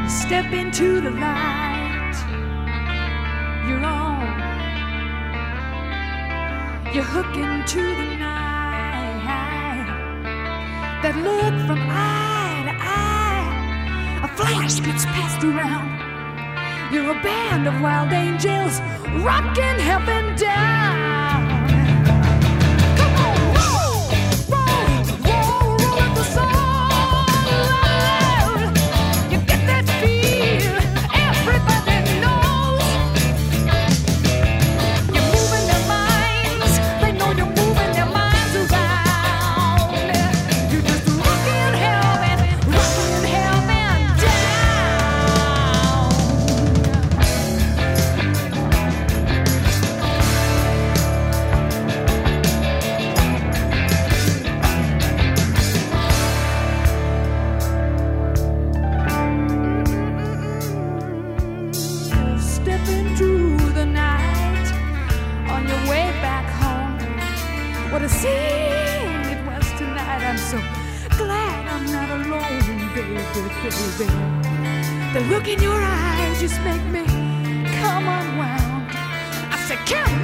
Step into the light. You're on. You hook into the night. That look from eye to eye. A flash gets passed around. You're a band of wild angels rocking heaven down. Come on, roll, roll, roll, roll with the soul. You get that feel, everybody knows. You're moving their minds, they know you're moving their minds around. You're just rocking heaven down. Step into the night on your way back home. What a scene it was tonight. I'm so glad I'm not alone, baby, baby. The look in your eyes just make me come unwound. I said, come